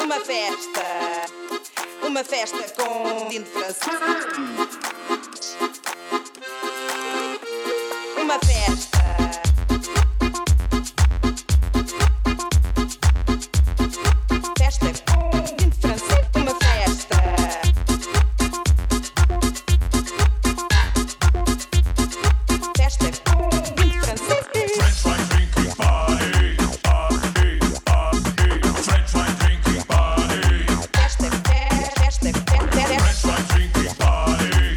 Uma festa com vinho francês. Uma festa. Festa com vinho francês. Uma festa. Festa com vinho francês. French wine drinking party. French wine drinking party. Festa. French wine drinking party.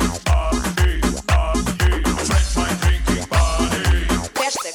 French wine drinking party. Festa.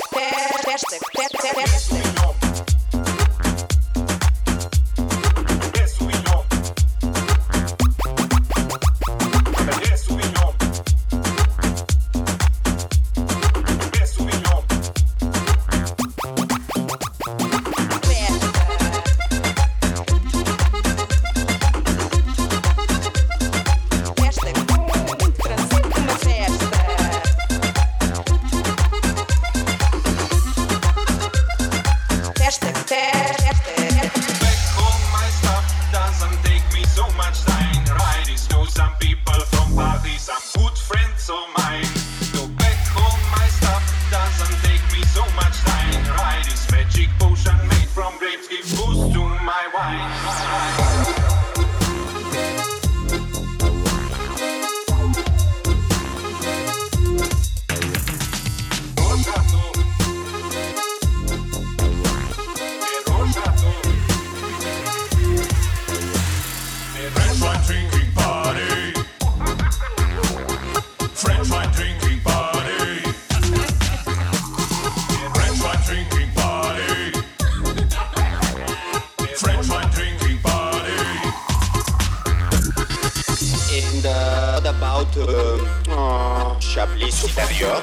Chablis supérieur.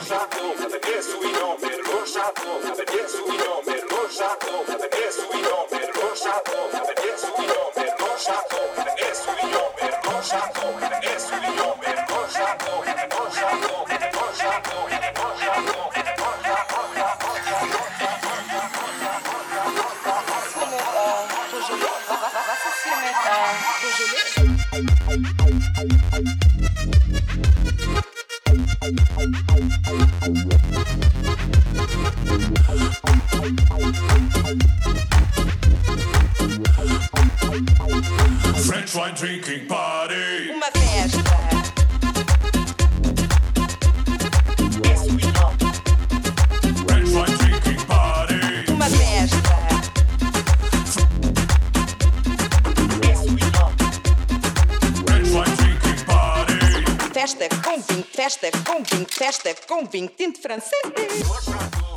French wine drinking party. Uma festa. French wine drinking party. Uma festa. French wine drinking party. Festa com vinho, festa com vinho, festa com vinho tinto francês.